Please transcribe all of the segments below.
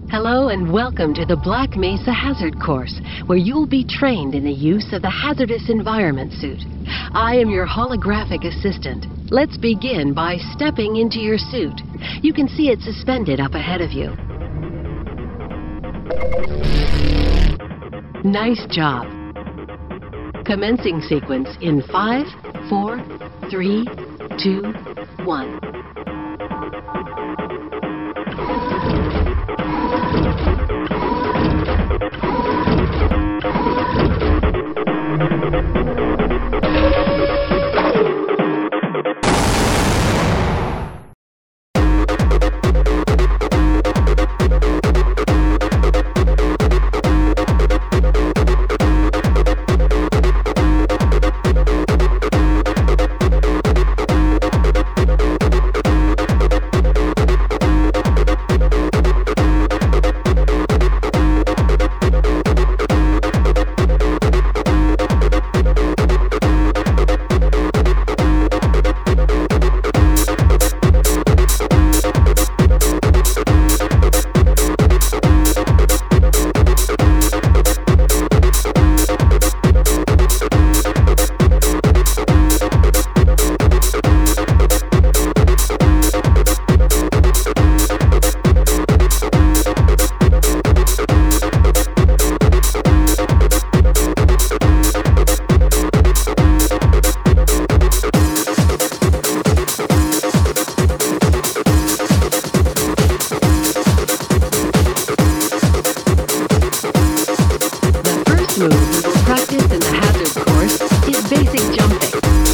Hello and welcome to the Black Mesa Hazard Course, where you'll be trained in the use of the hazardous environment suit. I am your holographic assistant. Let's begin by stepping into your suit. You can see it suspended up ahead of you. Nice job. Commencing sequence in 5, 4, 3, 2, 1. Move we will practice in the hazard course is basic jumping.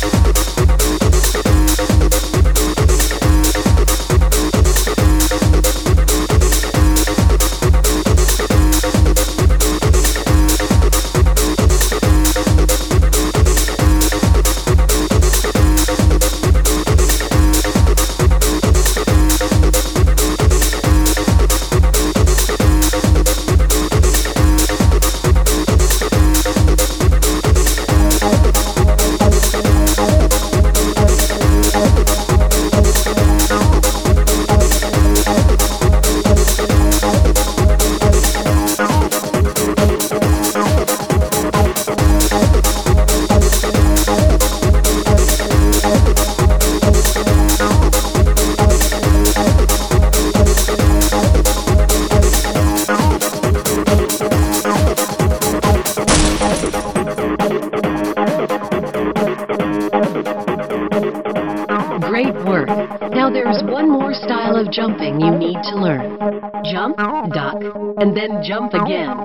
Great work. Now there's one more style of jumping you need to learn. Jump, duck, and then jump again.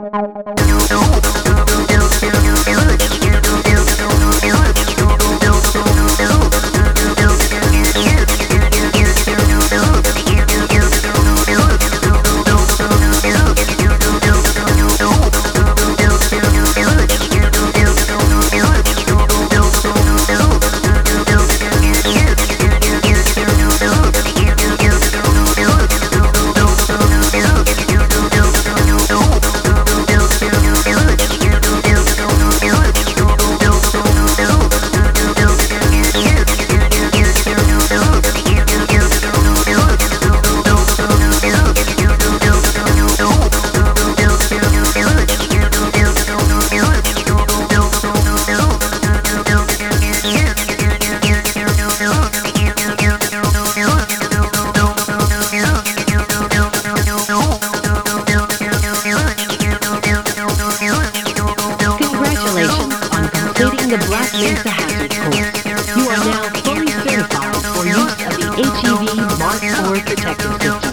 The Black Mesa Hazard Course. You are now fully certified for use of the HEV Mark IV protective system.